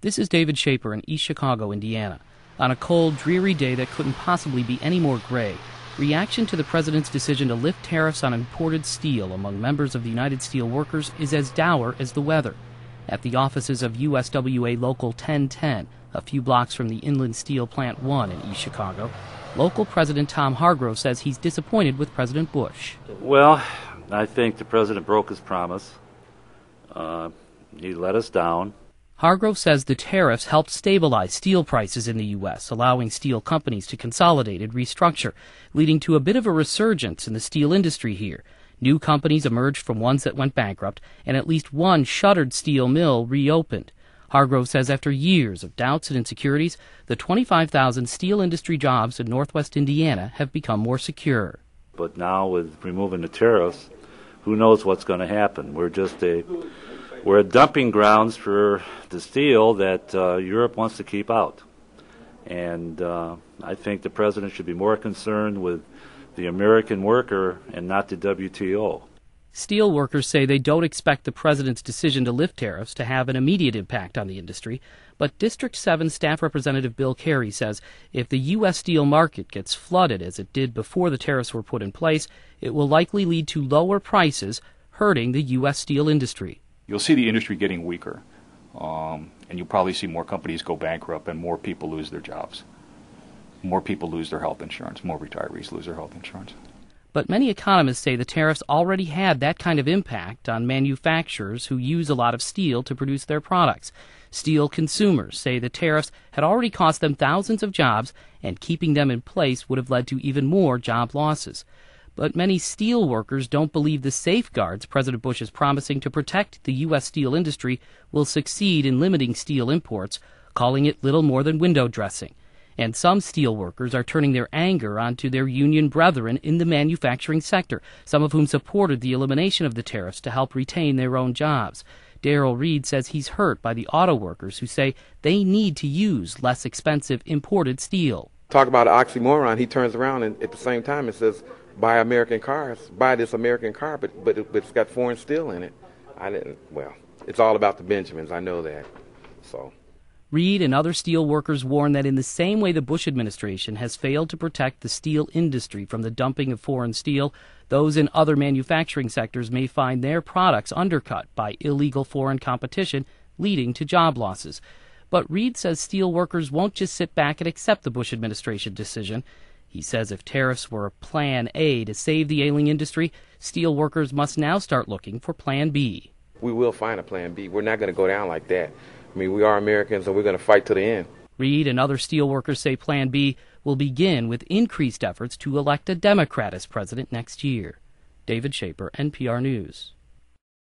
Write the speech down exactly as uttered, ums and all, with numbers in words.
This is David Shaper in East Chicago, Indiana. On a cold, dreary day that couldn't possibly be any more gray, reaction to the president's decision to lift tariffs on imported steel among members of the United Steel Workers is as dour as the weather. At the offices of U S W A Local ten ten, a few blocks from the Inland Steel Plant one in East Chicago, local President Tom Hargrove says he's disappointed with President Bush. Well, I think the president broke his promise. Uh, he let us down. Hargrove says the tariffs helped stabilize steel prices in the U S, allowing steel companies to consolidate and restructure, leading to a bit of a resurgence in the steel industry here. New companies emerged from ones that went bankrupt, and at least one shuttered steel mill reopened. Hargrove says after years of doubts and insecurities, the twenty-five thousand steel industry jobs in northwest Indiana have become more secure. But now with removing the tariffs, who knows what's going to happen? We're just a we're a dumping grounds for the steel that uh, Europe wants to keep out. And uh, I think the president should be more concerned with the American worker and not the W T O. Steel workers say they don't expect the president's decision to lift tariffs to have an immediate impact on the industry, but District seven Staff Representative Bill Carey says if the U S steel market gets flooded as it did before the tariffs were put in place, it will likely lead to lower prices, hurting the U S steel industry. You'll see the industry getting weaker, um, and you'll probably see more companies go bankrupt and more people lose their jobs. More people lose their health insurance, more retirees lose their health insurance. But many economists say the tariffs already had that kind of impact on manufacturers who use a lot of steel to produce their products. Steel consumers say the tariffs had already cost them thousands of jobs, and keeping them in place would have led to even more job losses. But many steel workers don't believe the safeguards President Bush is promising to protect the U S steel industry will succeed in limiting steel imports, calling it little more than window dressing. And some steel workers are turning their anger onto their union brethren in the manufacturing sector, some of whom supported the elimination of the tariffs to help retain their own jobs. Darrell Reed says he's hurt by the auto workers who say they need to use less expensive imported steel. Talk about an oxymoron. He turns around and at the same time it says, buy American cars, buy this American car, but, but, it, but it's got foreign steel in it. I didn't, well, it's all about the Benjamins, I know that, so. Reed and other steel workers warn that in the same way the Bush administration has failed to protect the steel industry from the dumping of foreign steel, those in other manufacturing sectors may find their products undercut by illegal foreign competition, leading to job losses. But Reed says steel workers won't just sit back and accept the Bush administration decision. He says if tariffs were a plan A to save the ailing industry, steel workers must now start looking for plan B. We will find a plan B. We're not going to go down like that. I mean, we are Americans, and we're going to fight to the end. Reed and other steel workers say Plan B will begin with increased efforts to elect a Democrat as president next year. David Shaper, N P R News.